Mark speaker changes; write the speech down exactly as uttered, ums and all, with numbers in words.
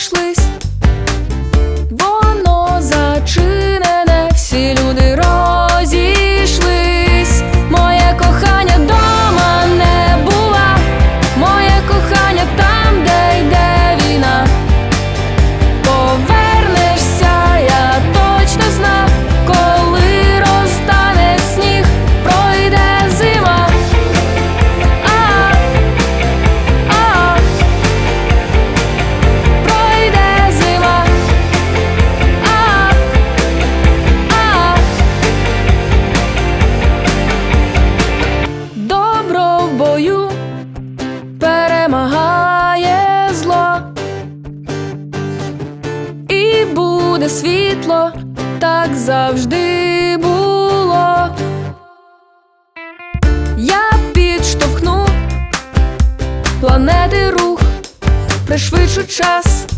Speaker 1: розійшлись, воно зачинене, всі люди розійшлись. Моє кохання дома не була, моє кохання там, де йде війна. Повернешся, я точно знав, коли розтане сніг, пройде зима. А, а, пройде зима. А, а. Добро в бою перемагає зло, і буде світло, так завжди було. Я підштовхну планети рух, пришвидшу час.